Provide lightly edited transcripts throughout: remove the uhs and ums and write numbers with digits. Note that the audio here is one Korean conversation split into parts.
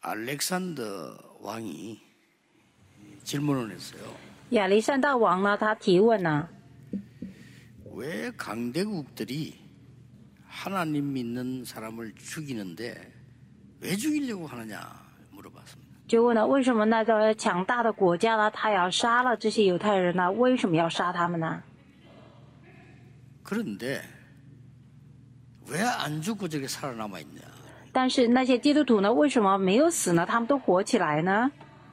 알렉산더 왕이 질문을 했어요. 亚历山大王呢，他提问呢， 왜 강대국들이 하나님 믿는 사람을 죽이는데 왜 죽이려고 하느냐 물어봤습니다. 就问了为什么那个强大的国家呢，他要杀了这些犹太人呢？为什么要杀他们呢？ 그런데 왜 안 죽고 저게 살아남아 있냐? 但是那些基督徒呢，为什么没有死呢？他们都活起来呢？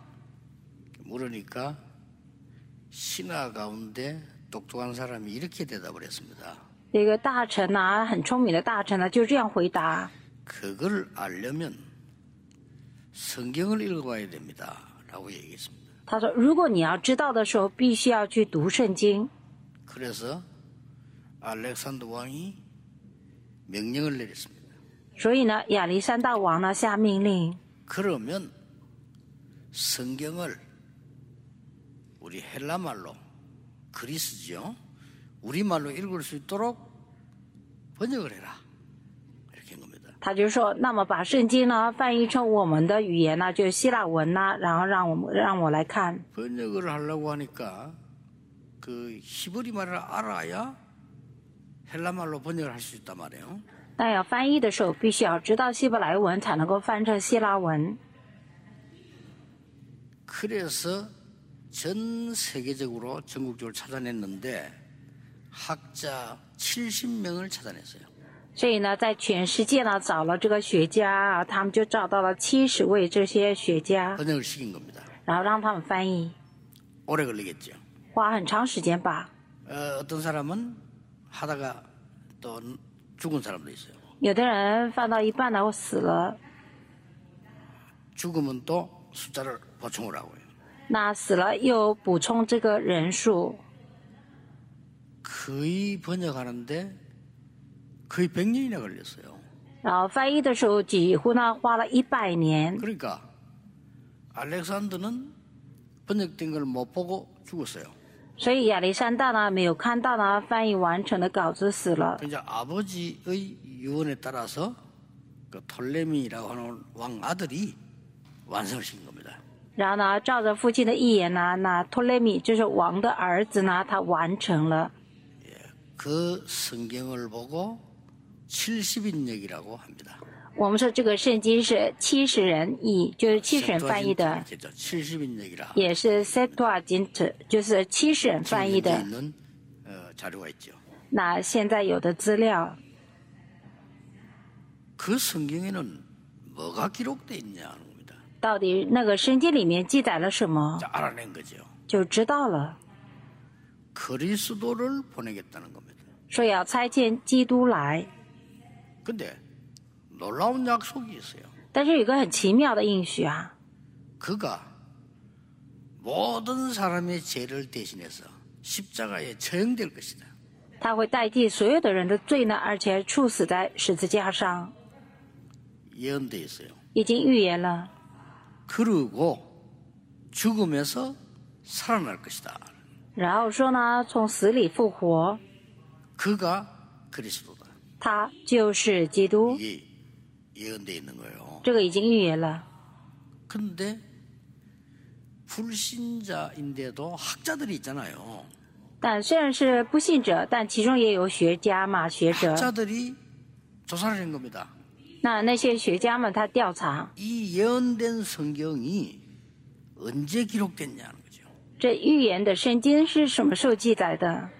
물으니까 신하 가운데 똑똑한 사람이 이렇게 대답을 했습니다. 这个大臣呢，很聪明的大臣呢，就这样回答： 그걸 알려면 성경을 읽어야 됩니다. 라고 얘기했습니다. 他说，如果你要知道的时候，必须要去读圣经。 그래서 알렉산더 왕이 명령을 내렸습니다. 所以呢，亚历山大王呢下命令， 그러면 성경을 우리 헬라말로 그리스죠. 우리말로 읽을 수 있도록 번역을 해라. 이렇게 한 겁니다. 他就说，那么把圣经呢翻译成我们的语言呢，就是希腊文呢，然后让我来看。 번역을 하려고 하니까 그 히브리 말을 알아야 헬라말로 번역을 할 수 있단 말이에요. 但要翻译的时候，必须要知道希伯来文，才能够翻成希腊文。 그래서 전 세계적으로 전국적으로 찾아냈는데 학자 70명을 찾아냈어요. 所以呢，在全世界呢找了这个学家啊，他们就找到了70位这些学家， 번역을 시킨 겁니다. 然后让他们翻译， 오래 걸리겠죠. 花很长时间吧。 어떤 사람은 하다가 또 죽은 사람도 있어요. 有的人翻到一半呢死了， 죽으면 또 숫자를 보충을 하고요. 那死了又补充这个人数， 거의 번역하는데 거의 100년이나 걸렸어요. 然后翻译的时候几乎呢花了100年。 그러니까 알렉산더는 번역된 걸 못 보고 죽었어요. 所以亚历山大呢没有看到呢翻译完成的稿子死了。 이제 아버지의 유언에 따라서 그 톨레미라고 하는 왕 아들이 완성을 시킨 겁니다. 然后呢，照着父亲的意言呢，那托勒密就是王的儿子呢，他完成了。 그 성경을 보고 70인역이라고 합니다. 我们说这个圣经是70人译，就是70人翻译的， 70인역이라 也是 Septuagint， 就是70人翻译的。 있는 자료가 있죠. 那现在有的资料， 그 성경에는 뭐가 기록되어 있냐는 겁니다. 到底那个圣经里面记载了什么， 자, 알아낸 거죠. 就知道了。 그리스도를 보내겠다는 겁니다. 说要差遣基督来， 근데 놀라운 약속이 있어요. 但是有一个很奇妙的应许啊， 그가 모든 사람의 죄를 대신해서 십자가에 처형될 것이다. 他会代替所有的人的罪呢，而且处死在十字架上， 예언되어 있어요. 已经预言了。 그리고 죽음에서 살아날 것이다. 然后说呢，从死里复活， 그가 그리스도다. 他就是基督， 이게 예언되어 있는 거예요. 这个已经预言了。 근데 불신자인데도 학자들이 있잖아요. 但虽然是不信者，但其中也有学家嘛，学者。 학자들이 조사를 한 겁니다. 那些学家们他调查， 이 예언된 성경이 언제 기록됐냐는 거죠. 这预言的圣经是什么时候记载的？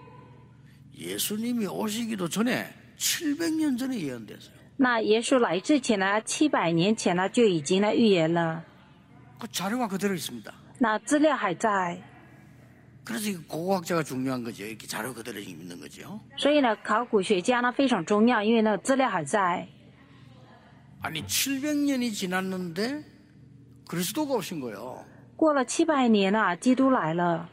예수님이 오시기도 전에 700년 전에 예언됐어요. 那耶稣来之前呢，700年前呢就已经呢预言了， 그 자료가 그대로 있습니다. 那资料还在。 그래서 이 고고학자가 중요한 거죠. 이렇게 자료 그대로 있는 거죠. 所以呢，考古学家呢非常重要，因为那个资料还在。 아니 700년이 지났는데 그리스도가 오신 거예요. 过了700年了，基督来了。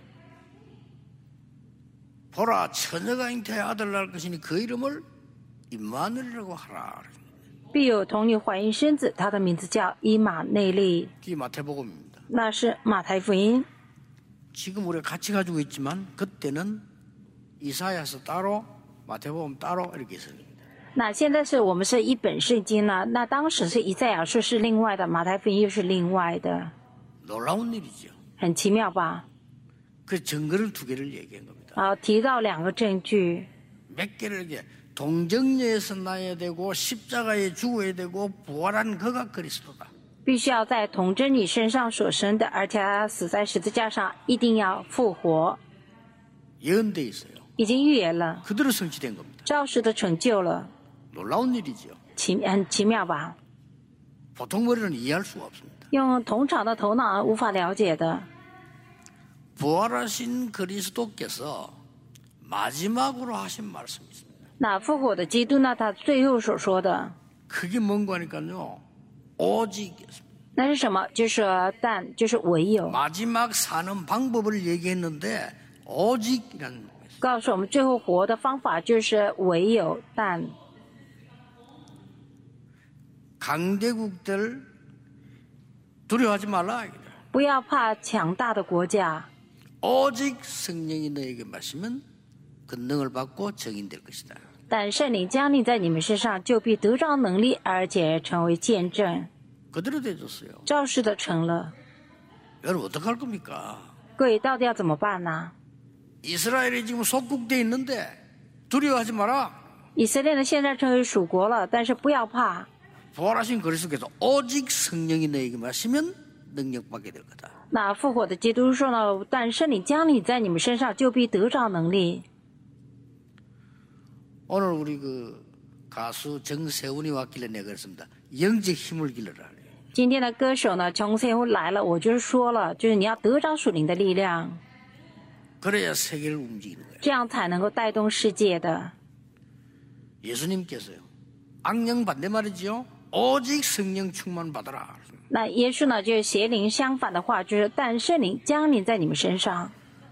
보라 처녀가 잉태의 아들 낳을 것이니 그 이름을 임마누엘이라고 하라. 必有童女怀孕生子，他的名字叫以马内利。 그게 마태복음입니다. 那是马太福音。 지금 우리가 같이 가지고 있지만 그때는 이사야서 따로 마태복음 따로 이렇게 있습니다. 那现在是我们是一本圣经了，那当时是以赛亚书是另外的，马太福音又是另外的， 놀라운 일이죠. 很奇妙吧？ 그 증거를 두 개를 얘기한 겁니다. 提到两个证据， 몇 개를 이게 동정녀에서 나야 되고 십자가에 죽어야 되고 부활한 그가 그리스도다. 必须要在童贞女身上所生的，而且他死在十字架上，一定要复活， 예언돼 있어요. 已经预言了， 그대로 성취된 겁니다. 照实的成就了， 놀라운 일이죠. 很奇妙吧？ 보통 머리는 이해할 수가 없습니다. 用通常的头脑无法了解的。 부활하신 그리스도께서 마지막으로 하신 말씀이 있습니다. 那复活的基督呢？他最后所说的， 그게 뭔가 하니까요. 오직이었습니다. 那是什么？就是但，就是唯有， 마지막 사는 방법을 얘기했는데 오직이라는 거예요. 告诉我们最后活的方法就是唯有，但 강대국들 두려워하지 말라. 不要怕强大的国家， 오직 성령이 너에게 마시면 권능을 받고 증인될 것이다. 但圣灵降临在你们身上，就必得着能力，而且成为见证， 그대로 돼줬어요. 照实的成了。 여러분 어떡할 겁니까? 各位到底要怎么办呢？ 이스라엘이 지금 속국돼 있는데 두려워하지 마라. 以色列呢现在成为属国了，但是不要怕， 부활하신 그리스도께서 오직 성령이 너에게 마시면 능력받게 될 거다. 那复活的基督说呢，但圣灵降临在你们身上，就必得着能力。 오늘 우리 그 가수 정세훈이 왔길래 내가 그랬습니다. 영적 힘을 길러라. 今天的歌手呢，琼세훈来了，我就是说了，就是你要得着属灵的力量， 그래야 세계를 움직이는 거예요. 这样才能够带动世界的。 예수님께서요. 악령 반대 말이지요. 오직 성령 충만 받아라. 那耶稣呢，就是邪灵相反的话，就是但圣灵降临在你们身上。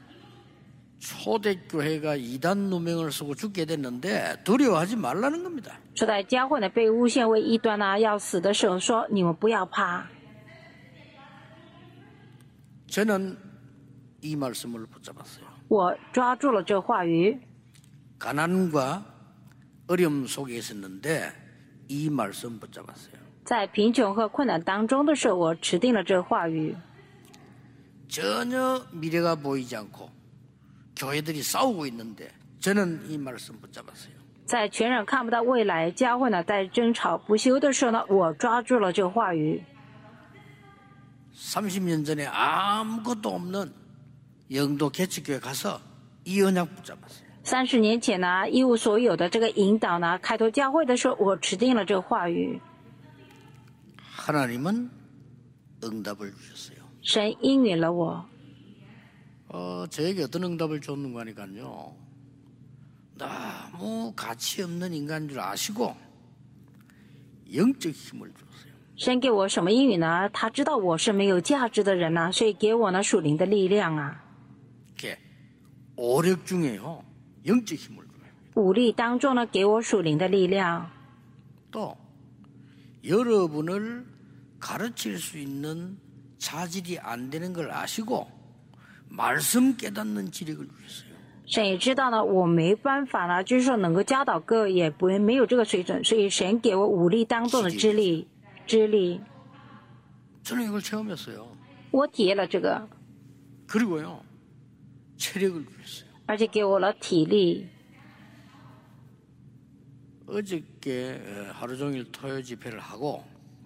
초대교회가 이단 누명을 쓰고 죽게 됐는데 두려워하지 말라는 겁니다. 初代教会呢被诬陷为异端呢，要死的时候说你们不要怕。 저는 이 말씀을 붙잡았어요. 我抓住了这话语， 가난과 어려움 속에 있었는데 이 말씀 붙잡았어요. 在贫穷和困难当中的时候，我持定了这话语。 전혀 미래가 보이지 않고 교회들이 싸우고 있는데 저는 이 말씀 붙잡았어요. 在全然看不到未来，教会呢在争吵不休的时候呢，我抓住了这话语。 30년 전에 아무것도 없는 영도 개척교회 가서 이 언약 붙잡았어요. 30年前呢，一无所有的这个引导呢，开拓教会的时候，我持定了这话语。 하나님은 응답을 주셨어요. 神应允了我。 저에게 어떤 응답을 줬는가 하니까요. 너무 가치 없는 인간인 줄 아시고 영적 힘을 줬어요. 神给我什么应允呢？他知道我是没有价值的人呢，所以给我呢属灵的力量啊。 이렇게 오력 중에요. 영적 힘을 줘요. 武力当中呢，给我属灵的力量。 또 여러분을 가르칠 수 있는 자질이 안 되는 걸 아시고 말씀 깨닫는 지력을 주셨어요. 神也知道呢，我没办法呢，就是说能够教导各位，也不没有这个水准，所以神给我武力当中的智力。 저는 이걸 체험했어요. 我体验了这个， 그리고요 체력을 주셨어요. 而且给我了体力。 어저께 하루 종일 토요 집회를 하고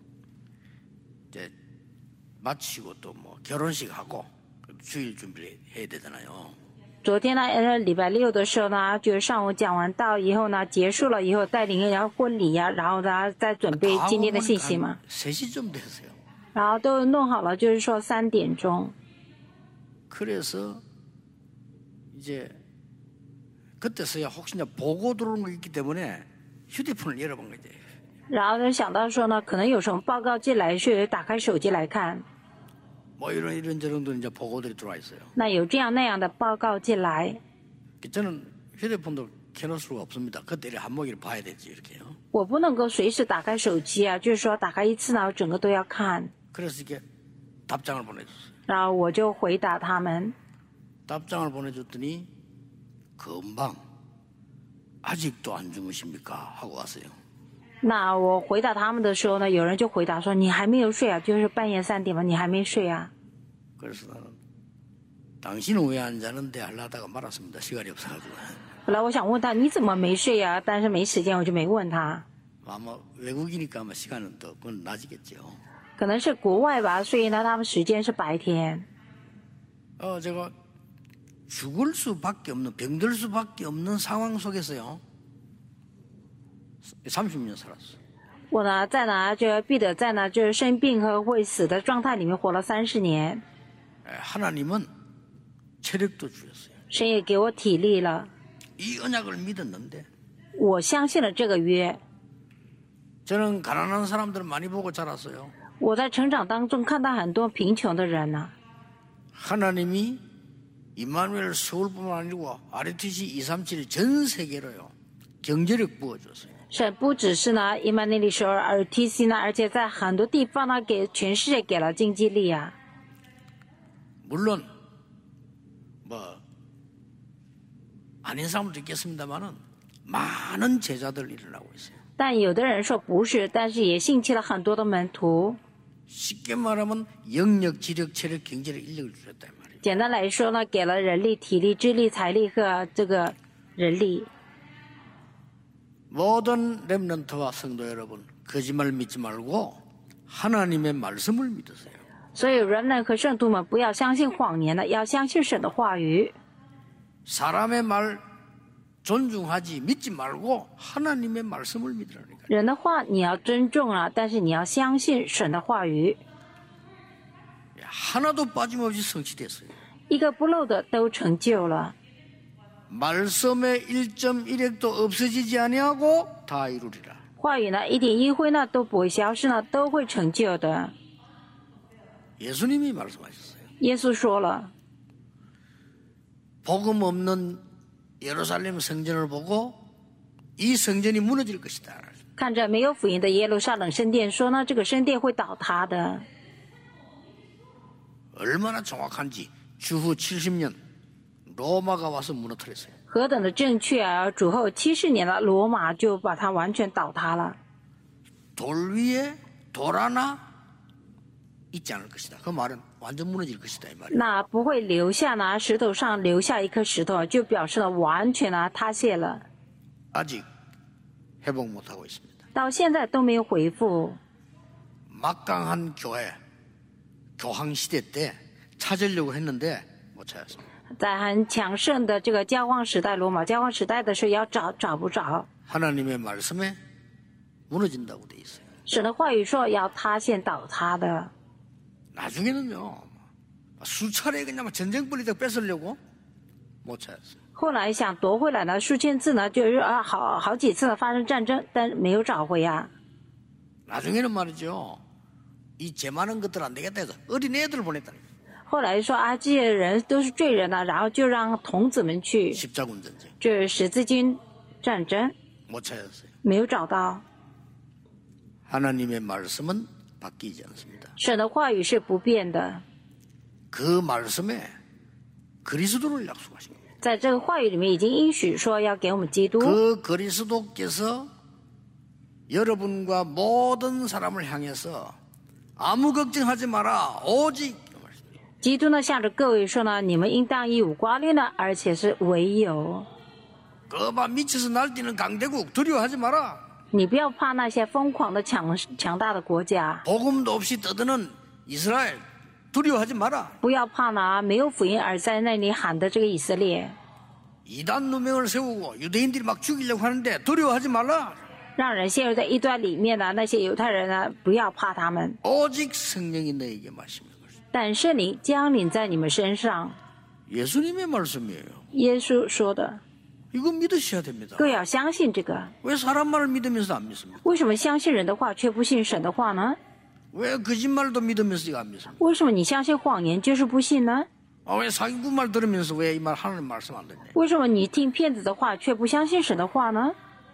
이제 마치고 또 뭐 결혼식 하고 주일 준비를 해야 되잖아요. 昨天呢，礼拜六的时候呢，就是上午讲完道以后呢，结束了以后带领人家婚礼呀，然后呢再准备今天的信息嘛， 3시쯤 됐어요. 然后都弄好了，就是说3点钟。 그래서 이제 그때서야 혹시나 보고 들어오는 거 있기 때문에 휴대폰을 열어본 거지. 然后呢想到说呢，可能有什么报告进来，所以打开手机来看。 뭐 이런저런 이제 보고들이 들어와 있어요. 那有这样那样的报告进来， 저는 휴대폰도 켜놓을 수가 없습니다. 그때 한목이를 봐야 되지 이렇게요. 我不能够随时打开手机啊，就是说打开一次呢，整个都要看。 그래서 이렇게 답장을 보내줬어요. 然后我就回答他们， 답장을 보내줬더니 금방 아직도 안 주무십니까? 하고 왔어요. 那我回答他们的时候呢，有人就回答说：“你还没有睡啊？就是半夜3点嘛，你还没睡啊？” 그래서 나는 당신은 왜 안 자는데 하려다가 말았습니다. 시간이 없어가지고. 后来我想问他你怎么没睡啊？但是没时间，我就没问他。 아마 외국이니까 아마 시간은 더 그건 낮이겠죠. 可能是国外吧，所以呢，他们时间是白天。 제가 죽을 수밖에 없는 병들 수밖에 없는 상황 속에서요. 30년 살았어. 我呢，在呢，就必得在呢，就是生病和会死的状态里面活了30年。 하나님은 체력도 주셨어요. 神也给我体力了， 이 언약을 믿었는데 我相信了这个约。 저는 가난한 사람들을 많이 보고 자랐어요. 我在成长当中看到很多贫穷的人呢。 하나님이 임마누엘 서울뿐만 아니고 RTC 237 전 세계로요 경제력 부어줬어요. 神不只是呢，伊曼内利首尔 RTC 呢，而且在很多地方呢，给全世界给了经济力啊。 물론 아닌 사람도 있겠습니다만은 많은 제자들 일어나고 있어요. 但有的人说不是，但是也兴起了很多的门徒。 쉽게 말하면 영력, 지력, 체력, 경제력, 인력을 주셨다 이 말이에요. 简单来说呢，给了人力、体力、智力、财力和这个人力。 모든 렘넌트와 성도 여러분 거짓말 믿지 말고 하나님의 말씀을 믿으세요. 所以人们和圣徒们不要相信谎言的，要相信神的话语。 사람의 말 존중하지 믿지 말고 하나님의 말씀을 믿으라니까요. 人的话你要尊重啊，但是你要相信神的话语， 하나도 빠짐없이 성취됐어요. 一个不漏的都成就了。 말씀의 1.1핵도 없어지지 아니하고 다 이루리라. 话语呢，一点一灰呢都不会消失呢，都会成就的。 예수님이 말씀하셨어요. 耶稣说了， 복음 없는 예루살렘 성전을 보고 이 성전이 무너질 것이다. 看着没有福音的耶路撒冷圣殿说呢，这个圣殿会倒塌的。 얼마나 정확한지 주후 70년 로마가 와서 무너뜨렸어요. 何等的正确啊！主后70年了，罗马就把它完全倒塌了。 돌 위에 돌 하나 있지 않을 것이다. 그 말은 완전 무너질 것이다 이 말이에요. 那不会留下呢，石头上留下一颗石头，就表示了完全呢塌陷了。 아직 회복 못하고 있습니다. 到现在都没有恢复。 막강한 교회 교황 시대 때 찾으려고 했는데 못 찾았습니다. 在很强盛的这个教皇时代，罗马教皇时代的时候要找不着。 하나님의 말씀에 무너진다고 돼 있어요. 神的话语说要塌陷倒塌的。 나중에는요 수차례 그냥 전쟁 벌리다가 뺏으려고 못 찾았어요. 后来想夺回来呢，数千次呢，就是好几次呢发生战争，但没有找回啊。 나중에는 말이죠. 이 죄 많은 것들 안 되겠다 해서 어린 애들 보냈다니까. 后来说啊，这些人都是罪人啊，然后就让童子们去， 십자군 전쟁 就是十字军战争， 못 찾았어요. 没有找到。 하나님의 말씀은 바뀌지 않습니다. 神的话语是不变的， 그 말씀에 그리스도를 약속하신 겁니다. 在这个话语里面已经应许说要给我们基督。 그 그리스도께서 여러분과 모든 사람을 향해서 아무 걱정하지 마라 오직 基督呢，向着各位说呢，你们应当一无挂虑呢，而且是唯有。 그봐 미쳐서 날뛰는 강대국 두려워하지 마라. 你不要怕那些疯狂的强大的国家， 복음도 없이 떠드는 이스라엘 두려워하지 마라. 不要怕呢没有福音而在那里喊的这个以色列， 이단 누명을 세우고 유대인들이 막 죽이려고 하는데 두려워하지 말라. 让人陷入在异端里面的那些犹太人呢，不要怕他们。 오직 성령이 너에게 마시는 것이다. 但圣灵降临在你们身上， 예수님의 말씀이에요. 耶稣说的， 이거 믿으셔야 됩니다. 各要相信这个。 왜 사람 말을 믿으면서 안 믿습니까? 为什么相信人的话却不信神的话呢？ 왜 거짓말도 믿으면서 이거 안 믿습니까? 为什么你相信谎言就是不信呢？ 왜 사기꾼 말 들으면서 왜 이 말 하나님 말씀 안 듣냐? 为什么你听骗子的话却不相信神的话呢？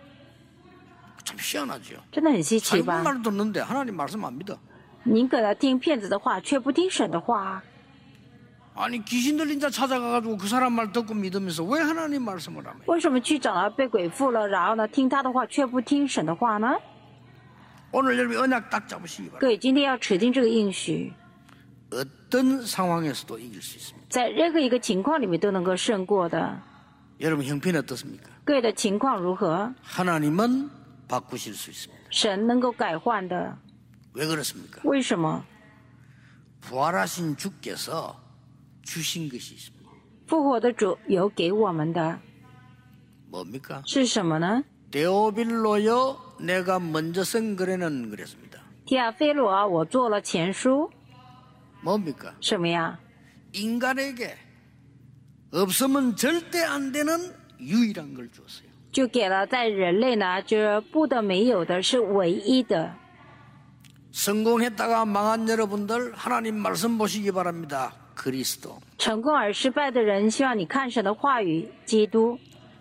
참 희한하죠. 真的很稀奇 사기꾼 吧？ 말 듣는데 하나님 말씀 안 믿어. 宁可听骗子的话，却不听神的话。 아니 귀신 들린 자 찾아가가지고 그 사람 말 듣고 믿으면서 왜 하나님 말씀을 하며? 为什么去找到被鬼附了，然后呢听他的话却不听神的话呢？ 오늘 여러분 언약 딱 잡으시기 各 바랍니다. 位今天要持定这个应许， 어떤 상황에서도 이길 수 있습니다. 在任何一个情况里面都能够胜过的。 여러분 형편이 어떻습니까? 各位的情况如何？ 하나님은 바꾸실 수 있습니다. 神能够改换的， 왜 그렇습니까? 为什么？ 부활하신 주께서 주신 것이 있습니다. 复活的主有给我们的 뭡니까? 是什么呢？ 데오빌로여 내가 먼저 쓴 글에는 그랬습니다. 提亚菲罗啊，我做了前书， 뭡니까? 什么呀？ 인간에게 없으면 절대 안 되는 유일한 걸 주었어요. 就给了在人类呢，就是不得没有的，是唯一的。 성공했다가 망한 여러분들 하나님 말씀 보시기 바랍니다. 그리스도. 成功而失败的人，希望你看神的话语，基督。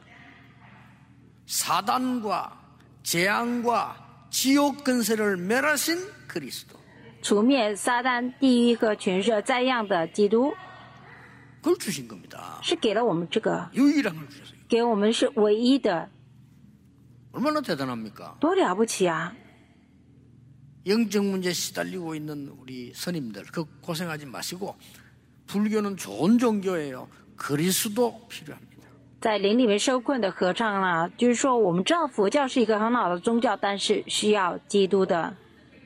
사단과 재앙과 지옥 근세를 멸하신 그리스도. 除灭撒旦、地狱和权势灾殃的基督， 그걸 주신 겁니다. 是给了我们这个， 유일한 걸 주셨어요. 给我们是唯一的， 얼마나 대단합니까? 多了不起啊！ 영적 문제 시달리고 있는 우리 스님들 그 고생하지 마시고 불교는 좋은 종교예요. 그리스도 필요합니다. 在灵里面受困的合唱啊，就是说我们知道佛教是一个很好的宗教，但是需要基督的。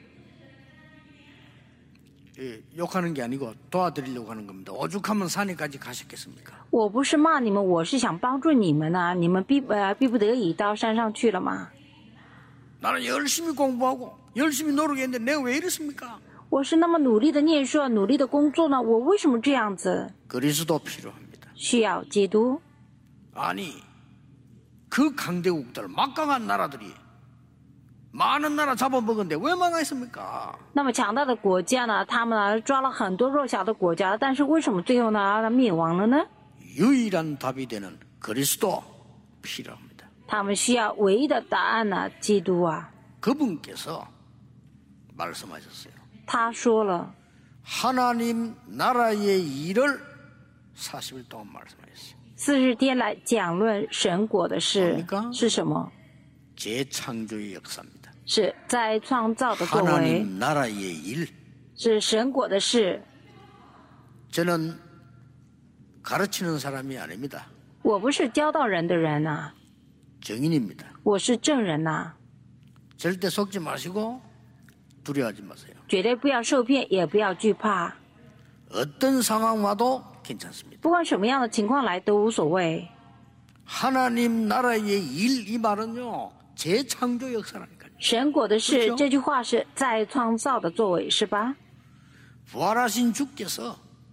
예, 욕하는 게 아니고 도와드리려고 하는 겁니다. 오죽하면 산에까지 가셨겠습니까? 我不是骂你们，我是想帮助你们啊！你们逼不得已到山上去了吗？ 나는 열심히 공부하고 열심히 노력했는데 내가 왜 이렇습니까? 我是那么努力的念书，努力的工作呢，我为什么这样子？ 그리스도 필요합니다. 需要基督。 아니 그 강대국들 막강한 나라들이 많은 나라 잡아먹었는데 왜 망했습니까? 那么强大的国家呢，他们呢抓了很多弱小的国家，但是为什么最后呢灭亡了呢？ 유일한 답이 되는 그리스도 필요합니다. 他们需要唯一的答案呢，基督啊！ 그분께서 말씀하셨어요. 他说了， 하나님 나라의 일을 40일 동안 말씀하셨어요. 40天来讲论神国的事 뭡니까 是什么？ 재창조의 역사입니다. 是在创造的作为， 하나님 나라의 일. 是神国的事。 저는 가르치는 사람이 아닙니다. 我不是教导人的人呐、 정인입니다. 我是证人呐、 절대 속지 마시고 두려워하지 마세요. 绝对不要受骗，也不要惧怕， 어떤 상황 와도 괜찮습니다. 不管什么样的情况来都无所谓。 하나님 나라의 일 이 말은요 재창조 역사라니까요. 神国的事 그렇죠 这句话是在创造的作为，是吧？ 부활하신 주께서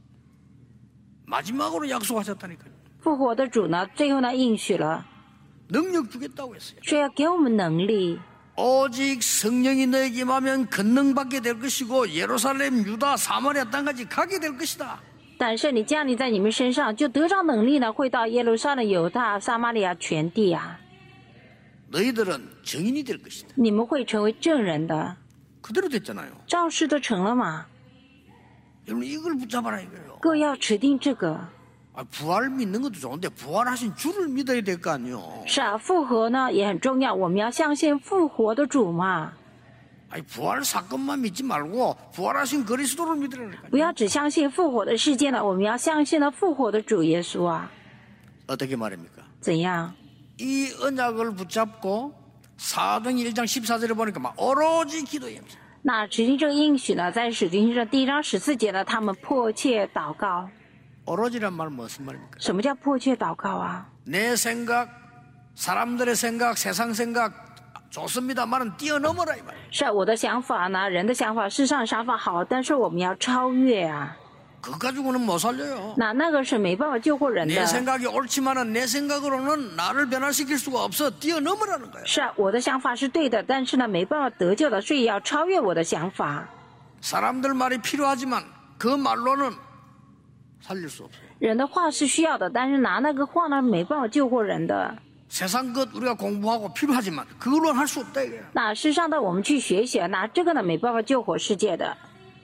마지막으로 약속하셨다니까요. 复活的主呢，最后呢应许了， 능력 주겠다고 했어요. 说要给我们能力， 오직 성령이 너에게 임하면 권능받게 될 것이고 예루살렘, 유다, 사마리아 땅까지 가게 될 것이다. 但是你降临在你们身上，就得着能力呢，会到耶路撒冷、犹大、撒玛利亚全地啊！ 너희들은 정인이 될 것이다. 你们会成为证人的， 그대로 됐잖아요. 照事都成了嘛？ 여러분 이걸 붙잡아라 이거예요. 各位要持定这个。 부활 믿는 것도 좋은데 부활하신 주를 믿어야 될 거 아니에요. 是啊，复活呢也很重要，我们要相信复活的主嘛， 부활 사건만 믿지 말고 부활하신 그리스도를 믿으라니까요. 不要只相信复活的事件了，我们要相信呢复活的主耶稣啊！ 어떻게 말입니까? 怎样？ 이 언약을 붙잡고 사도행 1장 14절에 보니까 막 오로지 기도해요. 那持定这个应许呢，在使徒行传第1章14节呢，他们迫切祷告。 오로지란 말 무슨 말입니까? 什么叫迫切祷告啊？ 내 생각, 사람들의 생각, 세상 생각 좋습니다만은 뛰어넘어라 이 말. 是啊我的想法呢，人的想法，世上的想法好，但是我们要超越啊。 그거 가지고는 못 살려요. 那个是没办法救活人 내 的。 생각이 옳지만은 내 생각으로는 나를 변화시킬 수가 없어. 뛰어넘으라는 거예요. 是啊，我的想法是对的，但是呢没办法得救的，所以要超越我的想法。 사람들 말이 필요하지만 그 말로는 살릴 수 없어요. 人的话是需要的，但是拿那个话呢没办法救活人的。 세상 것 우리가 공부하고 필요하지만 그걸로는 할 수 없다 이거예요. 那世上的我们去学习，拿这个呢没办法救活世界的。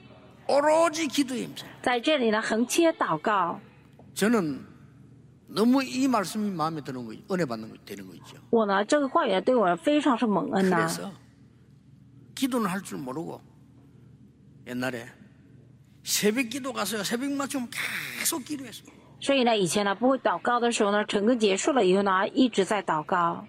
오로지 기도에 힘써요. 在这里呢，横切祷告。 저는 너무 이 말씀이 마음에 드는 거, 은혜 받는 거 되는 거 있죠. 我呢，这个话语对我非常是蒙恩呐、 그래서 기도는 할 줄 모르고 옛날에 새벽 기도 가서요. 새벽 맞추면 계속 기도했어요. 所以呢，以前呢不会祷告的时候呢，晨更结束了以后呢，一直在祷告。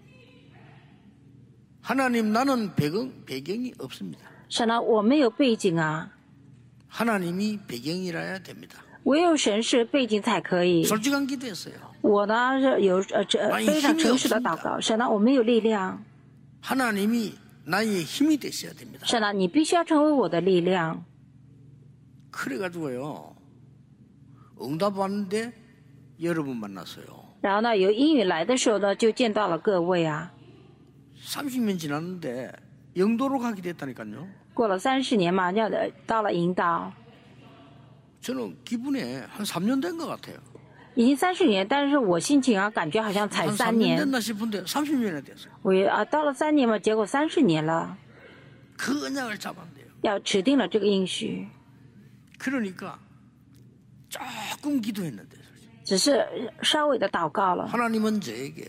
하나님 나는 배경이 없습니다. 神呢，我没有背景啊， 하나님이 배경이라야 됩니다. 唯有神是背景才可以。 솔직한 기도했어요. 我呢是有非常诚实的祷告，神呢，我没有力量， 하나님이 나의 힘이 되셔야 됩니다. 神呢，你必须要成为我的力量。 그래가지고요. 응답 왔는데 여러분 만났어요. 然后呢，有应允来的时候呢，就见到了各位啊。 30년 지났는데 영도로 가게 됐다니까요. 过了30年嘛，要到了引导， 저는 기분에 한 3년 된 것 같아요. 已经30年，但是我心情啊，感觉好像才 한 3 3년 年。 됐나 싶은데 30년이 됐어요. 我到了3年嘛，结果30年了， 그 언약을 잡았대요. 要持定了这个应许， 그러니까 조금 기도했는데 只是稍微的祷告了。 하나님은 저에게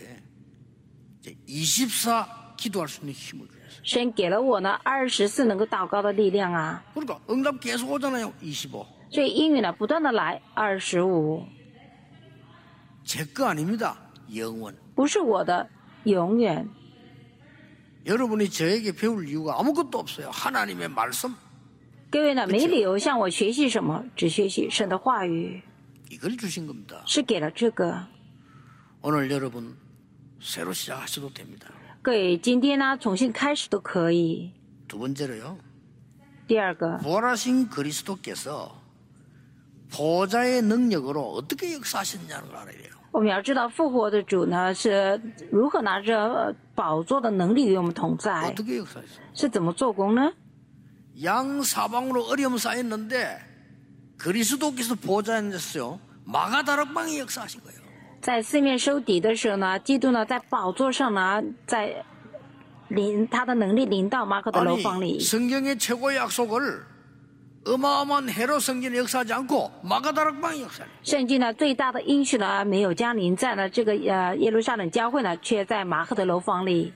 24 기도할 수 있는 힘을 주셨어요. 神给了我呢24能够祷告的力量啊， 그러니까 응답 계속 오잖아요. 25. 所以应允呢不断的来25， 제 거 아닙니다. 영원. 不是我的，永远。 여러분이 저에게 배울 이유가 아무것도 없어요. 하나님의 말씀 各位呢没理由向我学习什么，只学习神的话语， 이걸 주신 겁니다. 是给了这个。 오늘 여러분 새로 시작하셔도 됩니다. 各位今天呢重新开始都可以。 두 번째로요. 第二个， 부활하신 그리스도께서 보좌의 능력으로 어떻게 역사하셨냐는 걸 알아야 돼요. 我们要知道复活的主呢是如何拿着宝座的能力与我们同在， 어떻게 역사하셨어요? 是怎么做工呢？ 양사방으로 어려움 쌓였는데 그리스도께서 보좌에 앉았어요. 마가다락방이 역사하신 거예요. 在四面收敌的时候呢，基督呢在宝座上呢，在他的能力临到马可的楼房 아니 里。 성경의 최고의 약속을 어마어마한 해로 성경에 역사하지 않고 마가다락방이 역사해요. 圣经呢最大的应许呢没有降临在呢这个耶路撒冷教会呢，却在马可的楼房里。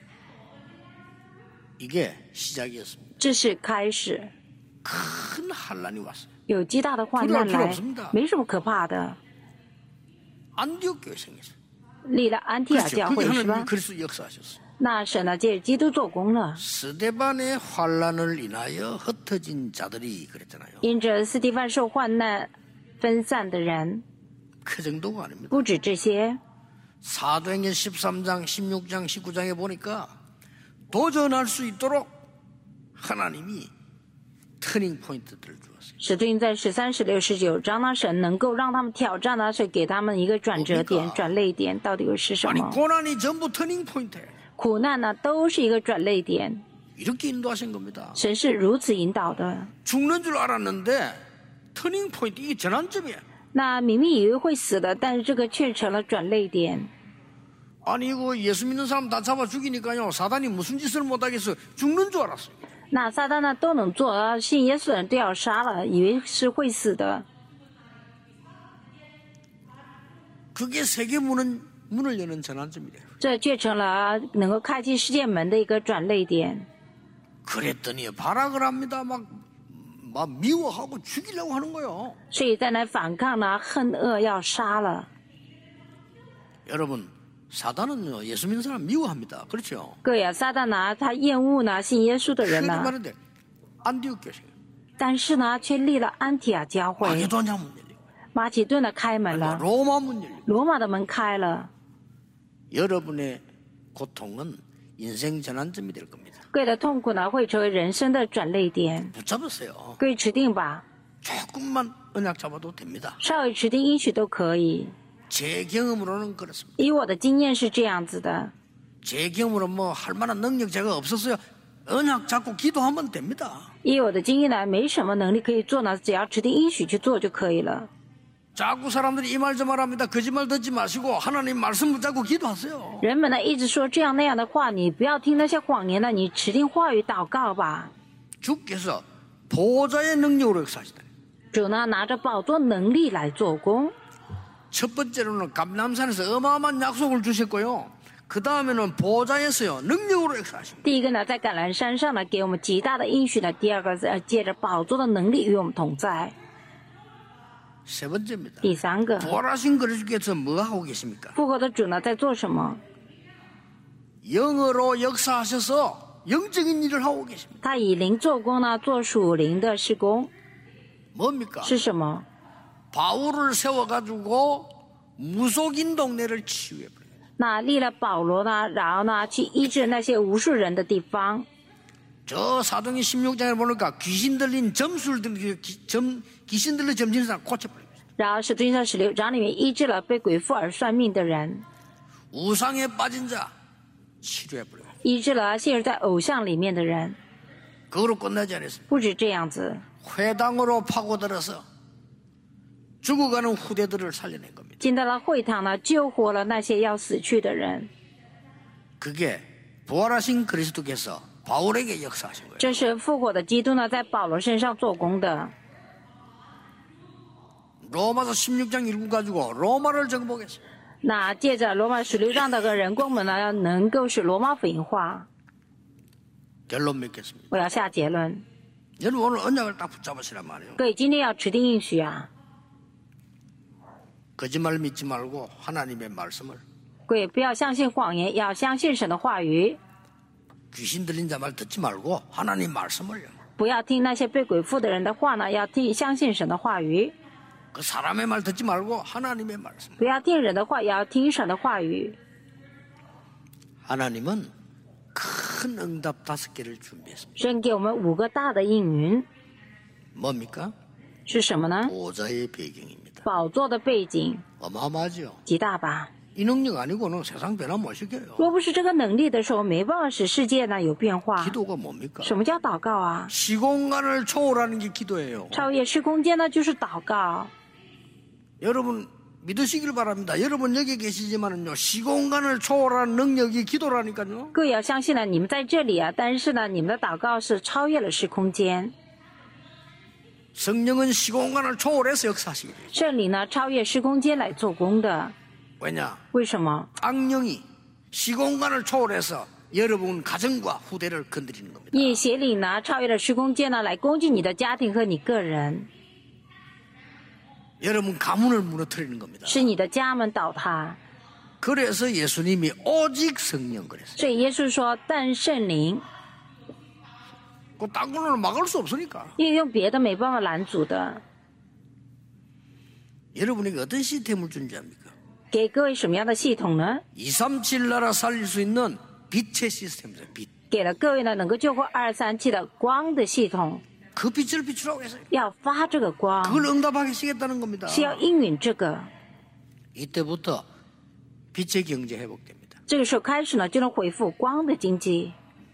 이게 시작이었습니다. 这是开始， 큰 환란이 왔어요. 有极大的患难 두려울 필요 来 없습니다. ， 没什么可怕的。 안디옥 교회 생겼어요. 立了安提亚 그렇죠. 教 그게 会是 하나님이 吧？ 그리스도 역사하셨어요. 那神呢借基督做工了。 스데반의 환란을 인하여 흩어진 자들이 그랬잖아요. 因着斯蒂芬受患难分散的人， 그 정도가 아닙니다. 不止这些。 사도행전 13장, 16장, 19장에 보니까 도전할 수 있도록 하나님이 터닝 포인트들을 주었어요. 使徒行在13、16、19章呢，神能够让他们挑战呢，是给他们一个转折点、转泪点，到底又是什 아니 么？ 고난이 전부 터닝 포인트예요. 苦难呢，都是一个转泪点。 이렇게 인도하신 겁니다. 神是如此引导的。 죽는 줄 알았는데 터닝 포인트 이게 전환점이에요. 那明明以为会死的，但是这个却成了转泪点。 아니 이거 예수 믿는 사람 다 잡아 죽이니까요. 사단이 무슨 짓을 못하겠어요. 죽는 줄 알았어요. 那撒旦呢都能做，信耶稣的人都要杀了，以为是会死的。 그게 세계 문을 여는 전환점이래요. 这却成了能够开启世界门的一个转泪点。 그랬더니 발악을 합니다. 막 미워하고 죽이려고 하는 거예요. 所以在那反抗呢，恨恶要杀了。 여러분 사단은요 예수 믿는 사람 미워합니다. 그렇죠? 各位啊，撒旦呢，他厌恶呢信耶稣的人 그래도 呢， 말인데 안디옥 교회 但是呢，却立了安提亚教会， 마게도냐 문 열리고 马其顿的开门了， 로마 문 열리고 罗马的门开了。 여러분의 고통은 인생 전환점이 될 겁니다. 各位的痛苦呢，会成为人生的转泪点。 붙잡으세요. 各位持定吧， 조금만 언약 잡아도 됩니다. 稍微持定应许都可以。 제 경험으로는 그렇습니다. 以我的经验是这样子的， 제 경험으로 뭐 할 만한 능력 제가 없었어요. 언약 잡고 기도하면 됩니다. 以我的经验呢，没什么能力可以做呢，只要持定应许去做就可以了。 자꾸 사람들이 이 말 저 말 합니다. 거짓말 듣지 마시고 하나님 말씀 붙잡고 기도하세요. 人们呢一直说这样那样的话，你不要听那些谎言了，你持定话语祷告吧。 주께서 보좌의 능력으로 역사하시다. 主呢拿着宝座能力来做工。 첫 번째로는 감람산에서 어마어마한 약속을 주셨고요. 그 다음에는 보좌에서요 능력으로 역사하십니다. 第一个呢，在橄榄山上呢，给我们极大的应许呢；第二个，借着宝座的能力与我们同在。 세 번째입니다. 第三个， 부활하신 그리스도께서 뭐 하고 계십니까? 复活的主呢在做什么？ 영으로 역사하셔서 영적인 일을 하고 계십니다. 他以灵做工呢，做属灵的事工， 뭡니까? 是什么？ 바울을 세워가지고 무속인 동네를 치유해버려요. 那立了保罗呢，然后呢去医治那些无数人的地方。 저 사도행 16장에 보니까 귀신 들린 귀신 들린 점진 사람 고쳐버립니다. 然后使徒行传16章里面医治了被鬼附而算命的人， 우상에 빠진 자 치료해버려요. 医治了陷入在偶像里面的人。 그거로 끝나지 않았습니다. 不止这样子， 회당으로 파고들어서 죽어가는 후대들을 살려낸 겁니다. 进到了会堂呢，救活了那些要死去的人。 그게 부활하신 그리스도께서 바울에게 역사하신 거예요. 这是复活的基督呢，在保罗身上做工的。 로마서 16장 읽고 가지고 로마를 정복했어요. 那借着罗马16章的人工们呢，能够使罗马福音化。 결론 맺겠습니다. 我要下结论， 여러분 오늘 언약을 딱 붙잡으시란 말이에요. 各位今天要持定应许啊， 거짓말 믿지 말고 하나님의 말씀을 各位不要相信谎言，要相信神的话语， 귀신 들린 자 말 듣지 말고 하나님 말씀을요. 不要听那些被鬼附的人的话呢，要相信神的话语， 그 사람의 말 듣지 말고 하나님의 말씀. 不要听人的话，也要听神的话语。 하나님은 큰 응답 5개를 준비했습니다. 神给我们5个大的应允， 뭡니까? 是什么呢？ 보좌의 배경입니다. 宝座的背景 어마어마하죠. 极大吧？ 이 능력 아니고는 세상 변화 못 시켜요. 若不是这个能力的时候，没办法使世界呢有变化。 기도가 뭡니까? 什么叫祷告啊？ 시공간을 초월하는 게 기도예요. 超越时空间呢，就是祷告。 여러분 믿으시길 바랍니다. 여러분 여기 계시지만은요 시공간을 초월하는 능력이 기도라니까요. 各位要相信呢，你们在这里啊，但是呢，你们的祷告是超越了时空间。 성령은 시공간을 초월해서 역사하시게 돼요. 圣灵呢，超越时空间来做工的。 왜냐? 为什么？ 악령이 시공간을 초월해서 여러분 가정과 후대를 건드리는 겁니다. 因邪灵呢，超越了时空间呢，来攻击你的家庭和你个人， 여러분 가문을 무너뜨리는 겁니다. 使你的家门倒塌。 그래서 예수님이 오직 성령 그랬어요. 所以耶稣说，但圣灵， 딴 걸로는 막을 수 없으니까. 因为用别的没办法拦阻的。 여러분에게 어떤 시스템을 준지 압니까? 给各位什么样的系统呢？ 237 나라 살릴 수 있는 빛의 시스템이죠. 빛. 给了各位呢，能够救活237的光的系统， 그 빛을 비추라고 했어요. 要发这个光， 그걸 응답하시겠다는 겁니다. 是要应允这个。 이때부터 빛의 경제 회복됩니다. 这个时候开始呢，就能恢复光的经济。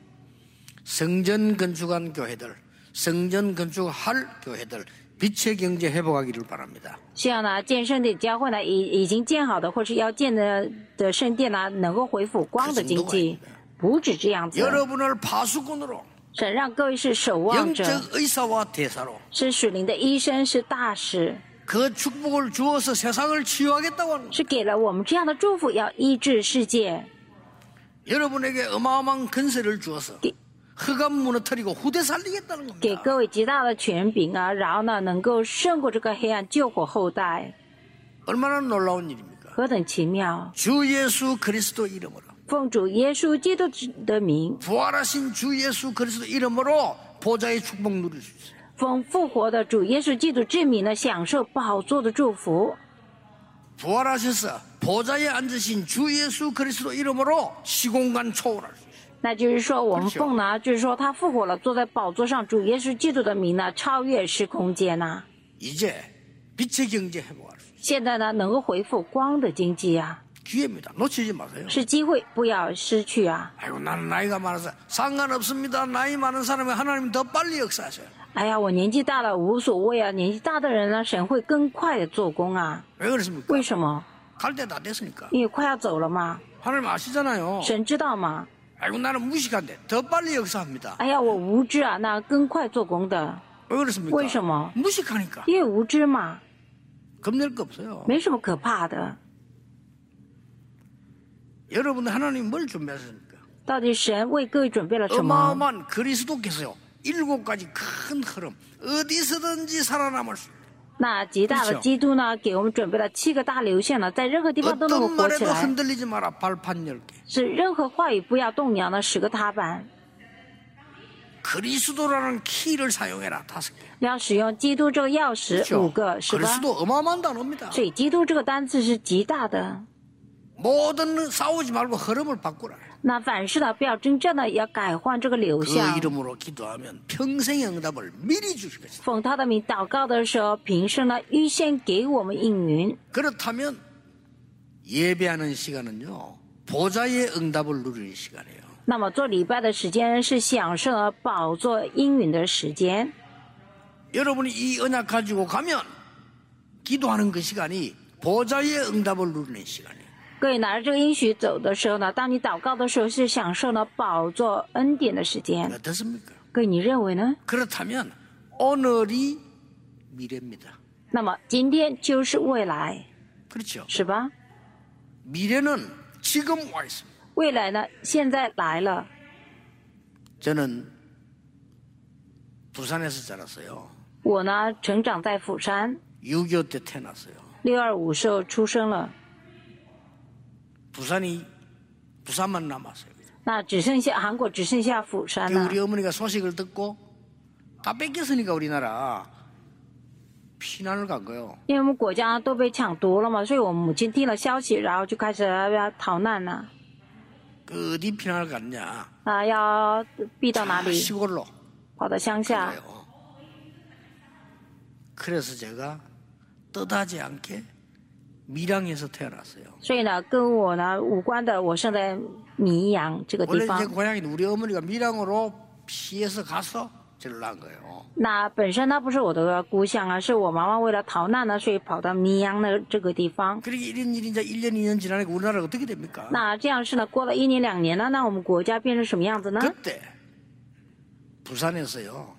성전 건축한 교회들, 성전 건축할 교회들 빛의 경제 회복하기를 바랍니다. 希望呢，建圣殿教会呢，已经建好的或是要建的圣殿呢，能够恢复光的经济。不止这样子， 여러분을 파수꾼으로 神让各位是守望者， 영적 의사와 대사로 是属灵的医生，是大使， 그 축복을 주어서 세상을 치유하겠다고 하는 거예요. 是给了我们这样的祝福，要医治世界， 여러분에게 어마어마한 건설을 주어서 흑암 무너뜨리고 후대 살리겠다는 给 겁니다. 各位极大的权柄啊，然后呢，能够胜过这个黑暗，救活后代， 얼마나 놀라운 일입니까? 何等奇妙！ 주 예수 그리스도 이름으로 奉主耶稣基督的名， 부활하신 주 예수 그리스도 이름으로 보좌의 축복 누릴 수 있어요. 奉复活的主耶稣基督之名呢，享受宝座的祝福。 부활하셔서 보좌에 앉으신 주 예수 그리스도 이름으로 시공간 초월할 수 있어요. 那就是说，我们奉呢，就是说他复活了，坐在宝座上，主耶稣基督的名呢，超越时空间呐、 이제 빛의 경제 회복할 수 있어요. 现在呢，能够恢复光的经济啊， 기회입니다. 놓치지 마세요. 是机会，不要失去啊！ 아이고 나는 나이가 많아서 상관없습니다. 나이 많은 사람이 하나님 더 빨리 역사하셔요. 哎呀，我年纪大了无所谓啊，年纪大的人呢，神会更快的做工啊。 왜 그렇습니까? 为什么？ 갈 때 다 됐으니까. 因为快要走了嘛， 하나님 아시잖아요. 神知道嘛。 아이고 나는 무식한데 더 빨리 역사합니다. 哎呀，我无知啊，那更快做工的。 왜 그렇습니까? 为什么？ 무식하니까. 因为无知嘛， 겁낼 거 없어요. 没什么可怕的。 여러분 하나님 뭘 준비하셨습니까? 到底神为各位准备了什么？ 어마어마한 그리스도께서요. 7가지 큰 흐름 어디서든지 살아남을 수. 那极大的基督呢，给我们准备了7个大流线呢，在任何地方都能够 어떤 活起 말에도 来。 흔들리지 마라. 발판 10개. 是任何话语不要动摇呢，10个踏板。 그리스도라는 키를 사용해라. 5개. 要使用基督这个钥匙5个，是吧？ 그리스도 어마어마한 단어입니다. 所以基督这个单词是极大的。 모든 싸우지 말고 흐름을 바꾸라. 那凡事呢，不要真正的要改换这个流 그 向。 이름으로 기도하면 평생의 응답을 미리 주실 것이다. 奉他的名祷告的时候，平时呢预先给我们应允。 그렇다면 예배하는 시간은요. 보좌의 응답을 누리는 시간이에요. 那么做礼拜的时间是享受了宝座应允的时间。 여러분이 이 언약 가지고 가면 기도하는 그 시간이 보좌의 응답을 누리는 시간이에요. 各位拿着这个应许走的时候呢，当你祷告的时候是享受了宝座恩典的时间。 어떻습니까? 各位，你认为呢？ 그렇다면 오늘이 미래입니다. 那么今天就是未来， 그렇죠? 是吧？ 미래는 지금 와 있습니다. 未来呢，现在来了。 저는 부산에서 자랐어요. 我呢，成长在釜山， 6.25 때 태어났어요. 6.25时候出生了。 부산만 남았어요. 那只剩下韩国，只剩下釜山了。 우리 어머니가 소식을 듣고 다 뺏겼으니까 우리나라 피난을 간 거예요. 因为我们国家都被抢夺了嘛，所以我母亲听了消息，然后就开始要逃难了。 그 어디 피난을 갔냐? 啊，要避到哪 다 里？ 시골로 跑到乡下。 가요. 그래서 제가 뜻하지 않게 밀양에서 태어났어요. 所以呢，跟我呢无关的，我生在米阳这个地 원래 제 方。 고향인 우리 어머니가 밀양으로 피해서 가서 저를 낳은 거예요. 那本身它不是我的故乡啊，是我妈妈为了逃难呢，所以跑到米阳的这个地方。 그러게 이런 일이 이제 1년, 2년 지나니까 우리나라가 어떻게 됩니까? 那这样是呢，过了1年2年了，那我们国家变成什么样子呢？ 그때 부산에서요.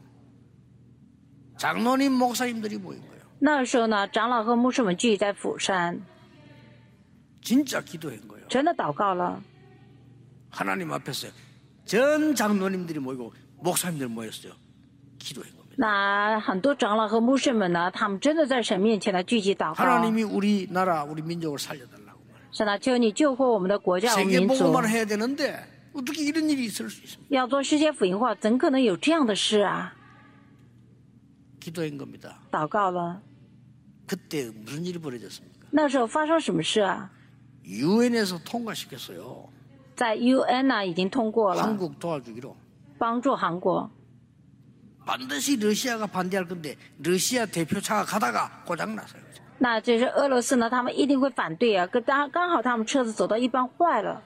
장로님 목사님들이 모인 거예요. 那时候呢，长老和牧师们聚集在釜山， 진짜 기도한 거예요. 真的祷告了。 하나님 앞에서 전 장로님들이 모이고 목사님들 모였어요. 기도한 겁니다. 那很多长老和牧师们呢，他们真的在神面前呢聚集祷告。 하나님이 우리나라 우리 민족을 살려달라고 말해요. 神啊，求你救活我们的国家，我们 세계 民族。 복음만 해야 되는데 어떻게 이런 일이 있을 수 있습니까? 要做世界福音化，怎可能有这样的事啊？ 기도한 겁니다. 祷告了。 그때 무슨 일이 벌어졌습니까? 那时候发生什么事啊？ 유엔에서 통과시켰어요. 在 UN 呢已经通过了， 한국 도와주기로. 帮助韩国。 반드시 러시아가 반대할 건데 러시아 대표차가 가다가 고장났어요. 那这是俄罗斯呢，他们一定会反对啊。刚好他们车子走到一半坏了。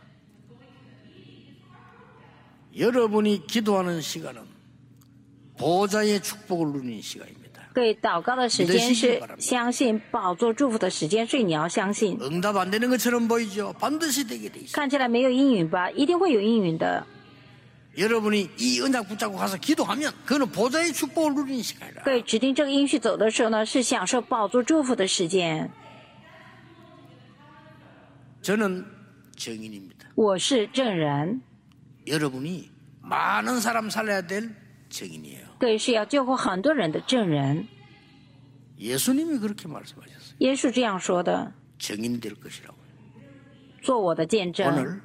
여러분이 기도하는 시간은 보좌의 축복을 누리는 시간입니다. 各位祷告的时间是相信宝座祝福的时间，所以你要相信。 응답 안 되는 것처럼 보이죠? 반드시 되게 돼 있어요. 看起来没有应允吧？一定会有应允的。 여러분이 이 언약 붙잡고 가서 기도하면 그거는 보좌의 축복을 누리는 시간이라. 各位指定这个应许走的时候呢，是享受宝座祝福的时间。 저는 증인입니다. 我是证人， 여러분이 많은 사람 살려야 될 증인이에요. 各位是要救活很多人的证人。 예수님이 그렇게 말씀하셨어요. 耶稣这样说的： 증인 될 것이라고. 做我的见证。 오늘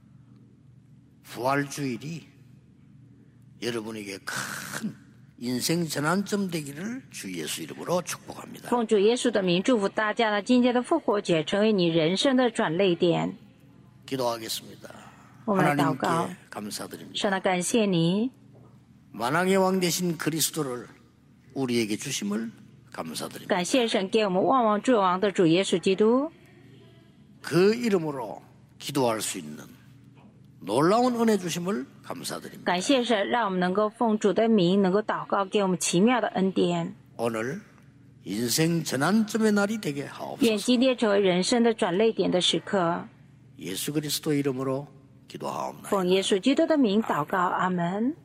부활주일이 여러분에게 큰 인생 전환점 되기를 주 예수 이름으로 축복합니다. 奉主耶稣的名祝福大家呢，今天的复活节成为你人生的转捩点。 기도하겠습니다. 我们来祷告， 하나님께 감사드립니다. 神啊，感谢你， 만왕의 왕 되신 그리스도를 우리에게 주심을 감사드립니다. 感谢神给我们万王之王的主耶稣基督。 그 이름으로 기도할 수 있는 놀라운 은혜 주심을 감사드립니다. 感谢神，让我们能够奉主的名能够祷告，给我们奇妙的恩典。 오늘 인생 전환점의 날이 되게 愿 하옵소서. 今天成为人生的转捩点的时刻。 예수 그리스도 이름으로 기도하옵나이다. 奉耶稣基督的名祷告，阿门。